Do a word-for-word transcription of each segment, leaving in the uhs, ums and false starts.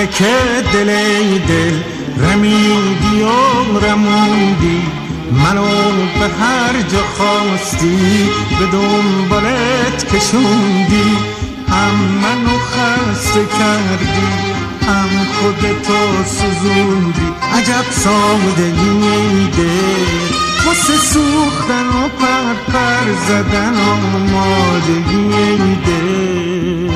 عمره که دل ای دل رمیدی و رموندی، منو به هر جا خواستی به دنبالت کشوندی. هم منو خسته کردی هم خودتو سوزوندی. عجب سادگی ای دل واسه سوختن و پر پر زدن آمادگی ای دل.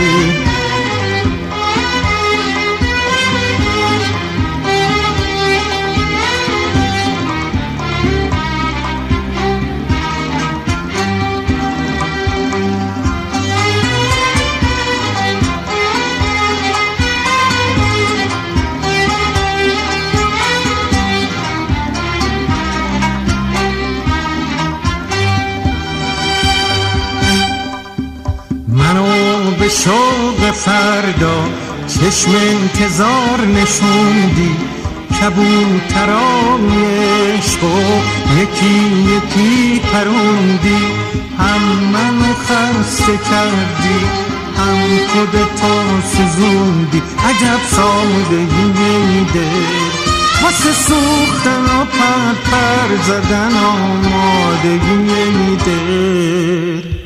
به شوق فردا چشم انتظار نشوندی، کبوتران عشق و یکی یکی پروندی. هم منو خسته کردی هم خودتو سوزوندی. عجب سادگی ای دل واسه سوختن و پر پر زدن آمادگی ای دل.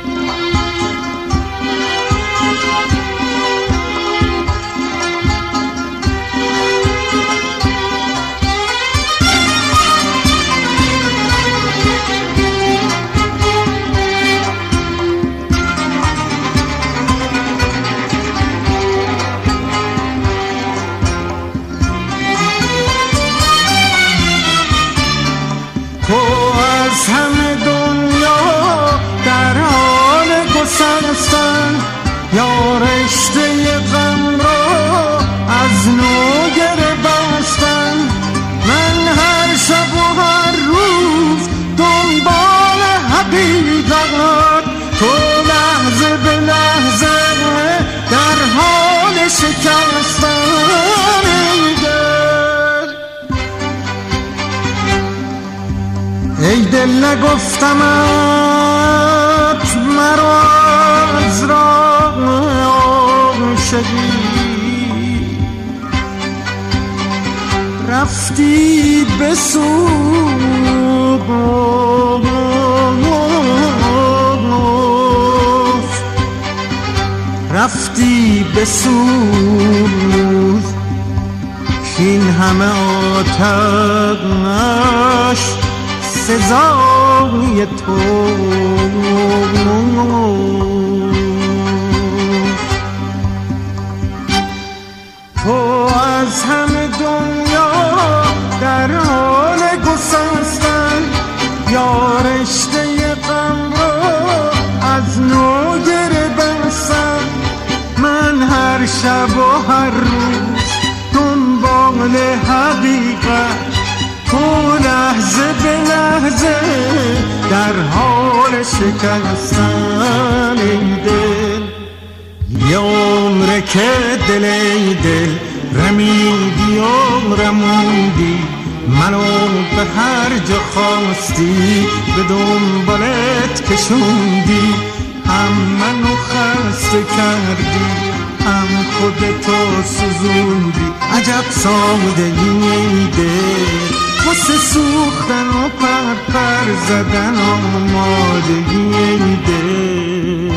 تو از همه دنیا در حال گسستن، یا رشته غم را از نو گره بستن. من هر شب و هر روز دنبال حقیقت، تو لحظه به لحظه در حال شکستن. ای دل نگفتمت مرا از راه عاشقی، رفتی به سوگ رفتی به سوگ این همه آتش سزای تو. تو از همه دنیا در حال گسستن، یا رشته غم را از نو گره بستن. من هر شب و هر روز دنبال حقیقت، تو لحظه به لحظه در حال شکستن ای دل. یه عمره که دل ای دل رمیدی و رموندی، منو به هر جا خواستی به دنبالت کشوندی. هم منو خسته کردی هم خودتو سوزوندی. عجب سادگی ای دل واسه سوختن و پر پر زدن آمادگی ای دل.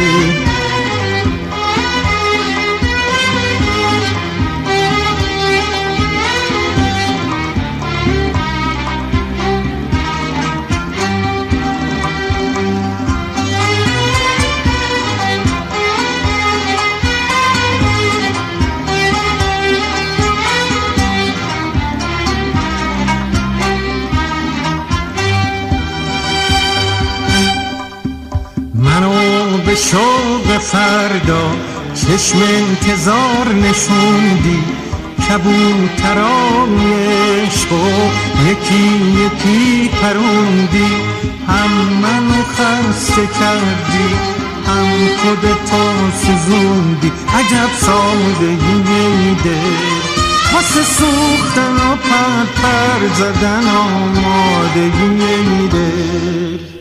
به شوق فردا چشم انتظار نشوندی، کبوتران عشق و یکی یکی پروندی. هم منو خسته کردی هم خودتو سوزوندی. عجب سادگی ای دل واسه سوختن و پر پر زدن آمادگی ای دل.